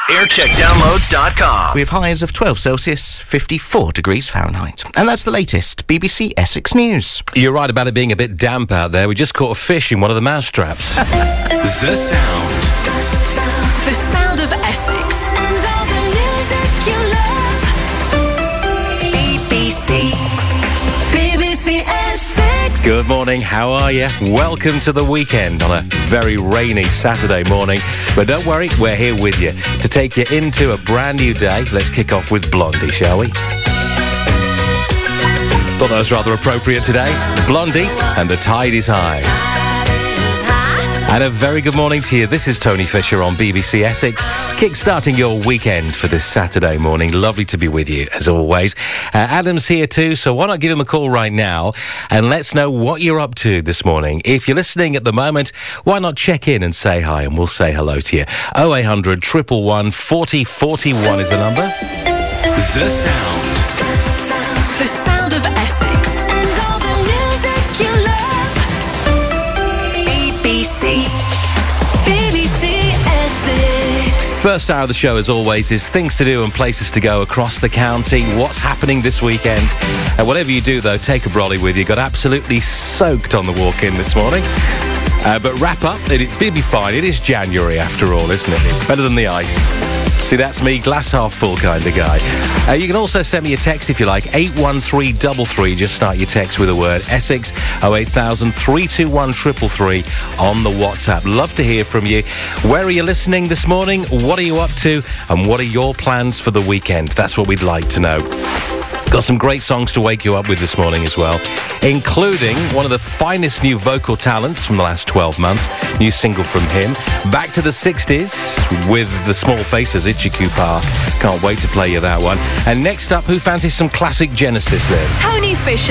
Aircheckdownloads.com. We have highs of 12 Celsius, 54 degrees Fahrenheit. And that's the latest BBC Essex news. You're right about it being a bit damp out there. We just caught a fish in one of the mousetraps. The sound. The sound of Essex. And all the music you love. BBC. BBC Essex. Good morning, how are you? Welcome to the weekend on a very rainy Saturday morning. But don't worry, we're here with you to take you into a brand new day. Let's kick off with Blondie, shall we? Thought that was rather appropriate today. Blondie and The Tide is High. And a very good morning to you. This is Tony Fisher on BBC Essex, kick-starting your weekend for this Saturday morning. Lovely to be with you, as always. Adam's here too, so why not give him a call right now and let's know what you're up to this morning. If you're listening at the moment, why not check in and say hi and we'll say hello to you. 0800 111 40 41 is the number. The sound. The sound of Essex. And all the music you love. BBC. BBC Essex. First hour of the show, as always, is things to do and places to go across the county. What's happening this weekend? And whatever you do, though, take a brolly with you. Got absolutely soaked on the walk-in this morning. But wrap up. It'll be fine. It is January, after all, isn't it? It's better than the ice. See, that's me, glass half full kind of guy. You can also send me a text if you like, 81333. Just start your text with the word Essex, 08000 321 333 on the WhatsApp. Love to hear from you. Where are you listening this morning? What are you up to? And what are your plans for the weekend? That's what we'd like to know. Got some great songs to wake you up with this morning as well, including one of the finest new vocal talents from the last 12 months, new single from him, back to the 60s with the Small Faces, Ichiku Park. Can't wait to play you that one. And next up, who fancies some classic Genesis then? Tony Fisher.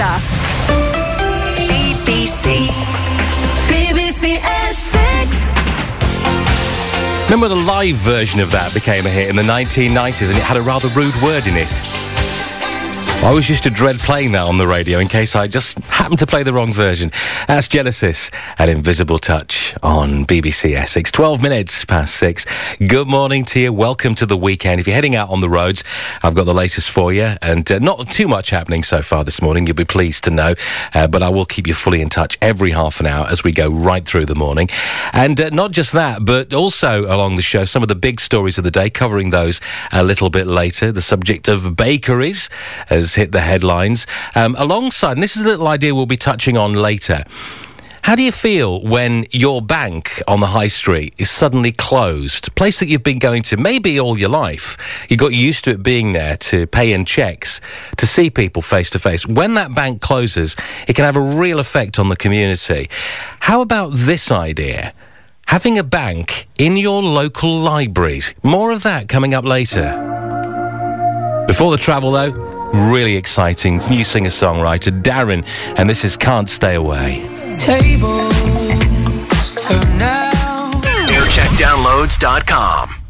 BBC. BBC Essex. Remember the live version of that became a hit in the 1990s and it had a rather rude word in it? I always used to dread playing that on the radio in case I just happened to play the wrong version. That's Genesis and Invisible Touch on BBC Essex. 12 minutes past 6. Good morning to you. Welcome to the weekend. If you're heading out on the roads, I've got the latest for you. And not too much happening so far this morning, you'll be pleased to know. But I will keep you fully in touch every half an hour as we go right through the morning. And not just that, but also along the show, some of the big stories of the day, covering those a little bit later. The subject of bakeries has hit the headlines. Alongside, and this is a little idea we'll be touching on later, how do you feel when your bank on the high street is suddenly closed? A place that you've been going to maybe all your life. You got used to it being there to pay in checks, to see people face to face. When that bank closes, it can have a real effect on the community. How about this idea? Having a bank in your local libraries. More of that coming up later. Before the travel, though, really exciting new singer-songwriter Darren, and this is Can't Stay Away. Tables turn now. Aircheckdownloads.com.